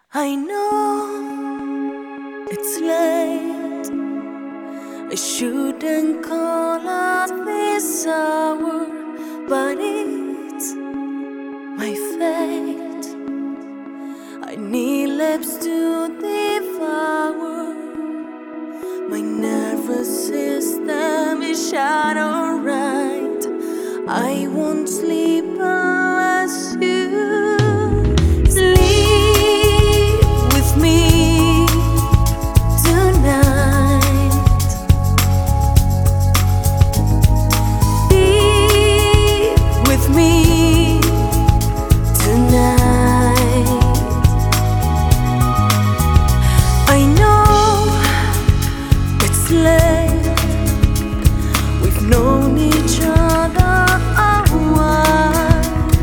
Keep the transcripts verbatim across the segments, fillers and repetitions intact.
I know it's late. I shouldn't call at this hour, but it's my fate. I need lips to devour. My nervous system is shattered right. I won't sleep unless you we've known each other a while.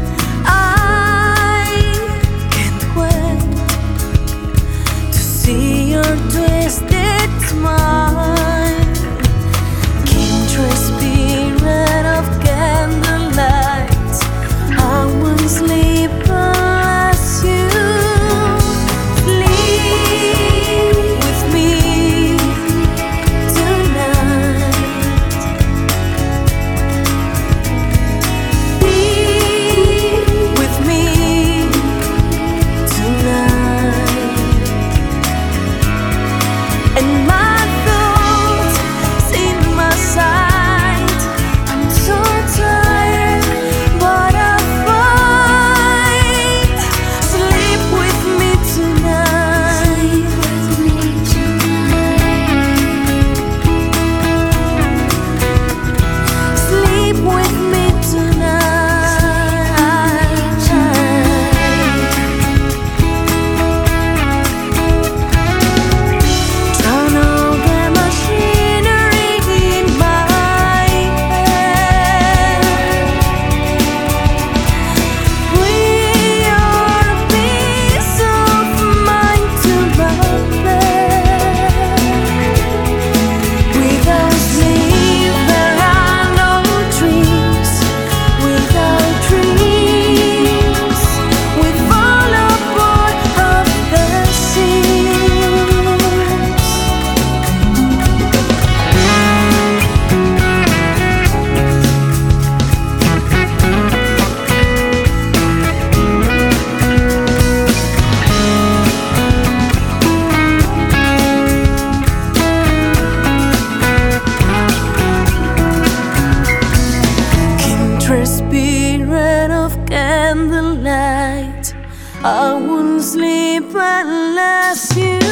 I can't wait to see your twisted smile. Kindred spirit of candlelight, I won't sleep unless you spirit of candlelight, I won't sleep unless you